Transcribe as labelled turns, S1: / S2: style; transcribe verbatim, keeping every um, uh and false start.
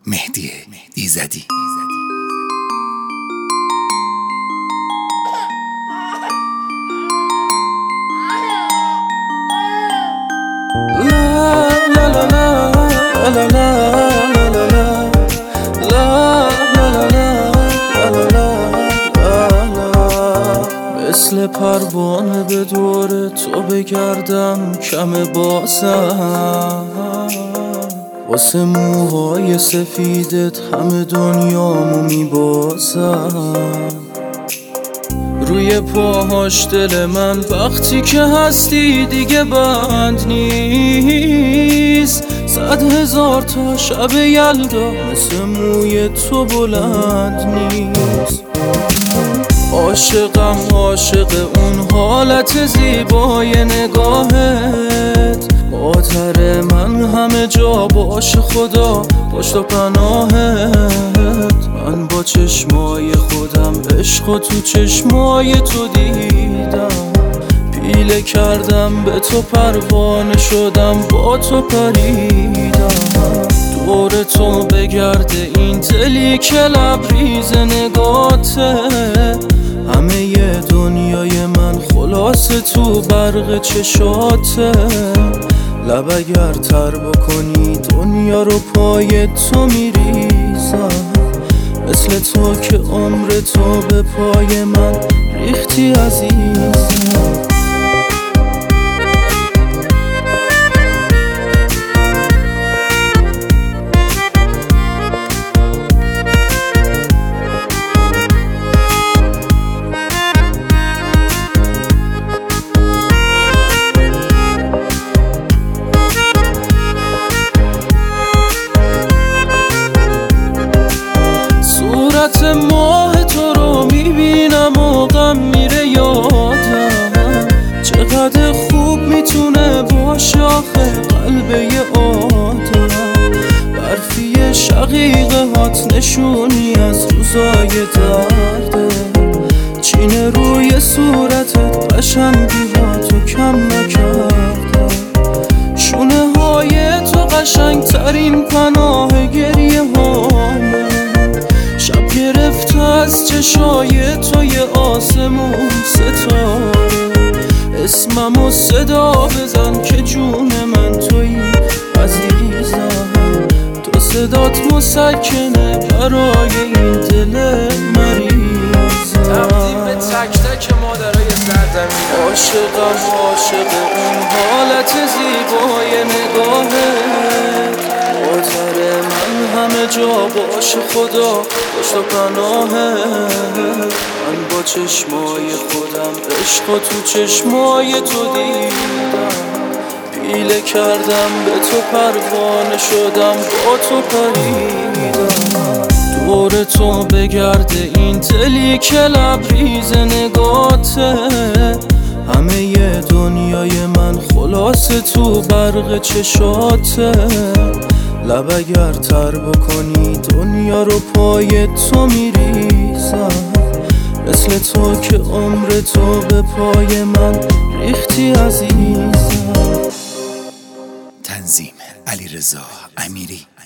S1: مهدی ایزدی.
S2: مثل پروانه به دور تو بگردم کم بازم، واسه موهای سفیدت همه دنیامو میبازم. روی پاهاش دل من وقتی که هستی دیگه بند نیست. صد هزار تا شب یلدا مثل موی تو بلند نیست. عاشقم عاشق اون حالت زیبای نگاهت، مادر من همه جا باش خدا پشت و پناهت. من با چشمای خودم عشق و تو چشمای تو دیدم، پیله کردم به تو پروانه شدم با تو پریدم. دور تو بگرده این دلی که لبریز نگاته، همه ی دنیای من خلاصه تو برق چشاته. لب اگر تر بکنی دنیا رو پای تو میریزم، مثل تو که عمر تو به پای من ریختی عزیزم. صورت ماه تو رو میبینم و غم میره یادم، چقدر خوب میتونه باشه آخه قلب یه آدم. برفی شقیقه هات نشونی از روزای درده، چین روی صورتت قشنگی هاتو کم نکرده. شونه های تو قشنگ ترین پناه گریه هامه، شب گرفته از چشای توی آسمون ستاره. اسممو صدا بزن که جون من توی عزیزم، تو صدات مسکنه برای این دل مریضم.
S3: تبدیل به تک تک مادرای سرزمین.
S2: عاشقم عاشق اون حالت زیبای نگاهت، مادر من همه جا باش خدا پشت و پناهت. من با چشمای خودم عشق و تو چشمای تو دیدم، پیله کردم به تو پروانه شدم با تو پریدم. دور تو بگرده این دلی که لبریز نگاته، همه ی دنیای من خلاصه تو برق چشاته. لب اگر تر بکنی دنیا رو پای تو میریزم، مثل تو که عمر تو به پای من ریختی عزیزم.
S1: تنظیم علیرضا امیری.